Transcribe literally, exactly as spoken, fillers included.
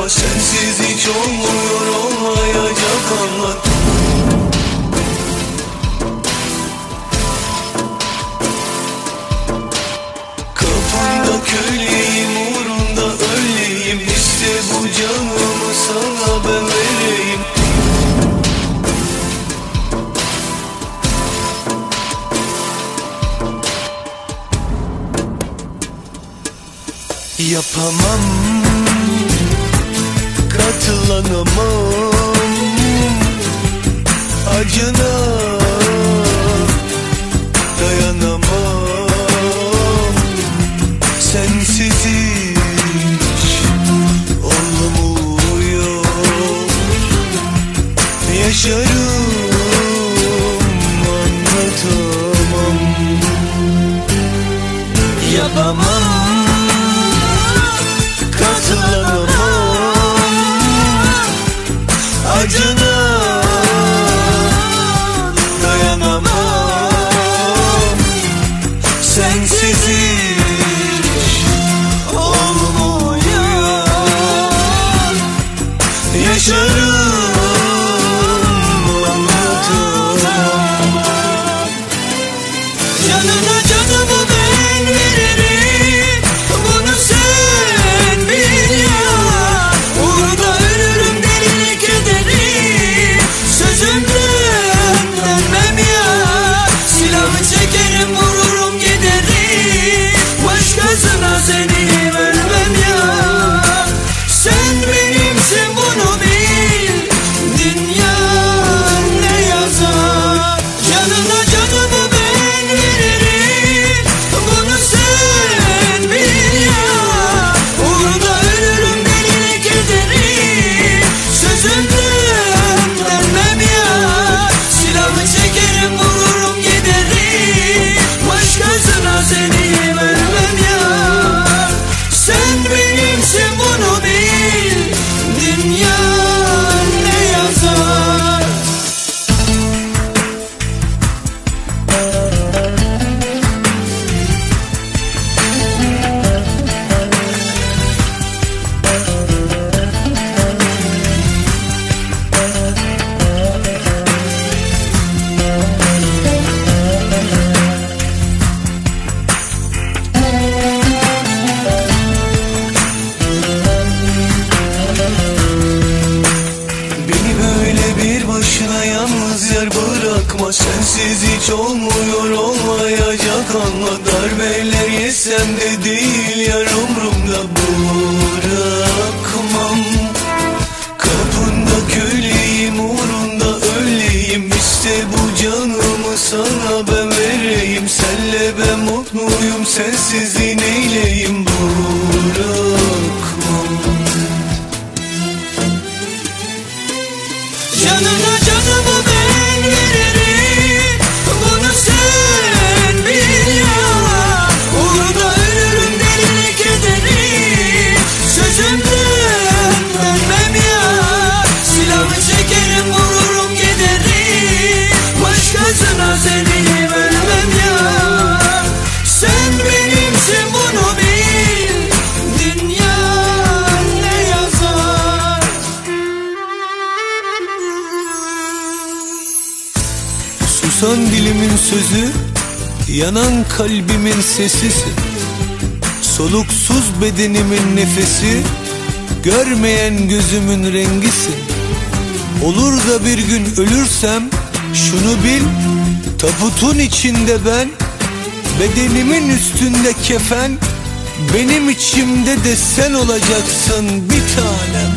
bırakma, sensiz hiç olmuyor, olmayacak anlat. Kapında köleyim, uğrunda öleyim, İşte bu canımı sana ben vereyim. Yapamam, katılanamam acına, dayanamam, sensiz hiç olmuyor. Yaşarım, anlatamam. Yapamam, katılamam acına, dayanamam, sensiz hiç olmuyor. Yaşarım, anlatamam. Canına canımı ben veririm, bunu sen bil ya. Uğruna ölürüm, delilik ederim, sözümden dönmem ya. Silahı çekerim, vururum giderim, başkasına seni vermem ya. Sen benimsin, bunu bil, dünya ne yazar. Canına canımı ben veririm, bunu sen bil ya. Uğruna ölürüm, delilik ederim, sözümden dönmem ya. Silahı çekerim, vururum giderim, başkasına seni vermem ya. Sen benimsin, bunu bil, dünya ne yazar. Beni böyle bir başına yalnız yer bırakma, sensiz hiç olmuyor, olmayacak anla. Darbeler yesem de değil yar, umrumda bırakmam. Kapında köleyim, uğrunda öleyim, İşte bu canımı sana ben vereyim. Senle ben mutluyum, sensizliği neyleyim, bırakmam. Canına canımı ben veririm, bunu sen bil ya. Uğruna ölürüm, delilik ederim, sözümden dönmem ya. Silahı çekerim, vururum giderim, başkasına seni vermem ya. Sen benimsin, bunu bil, dünya ne yazar. Susan dilimin sözü, yanan kalbimin sesisin. Soluksuz bedenimin nefesi, görmeyen gözümün rengisin. Olur da bir gün ölürsem, şunu bil, tabutun içinde ben, bedenimin üstünde kefen, benim içimde de sen olacaksın bir tanem.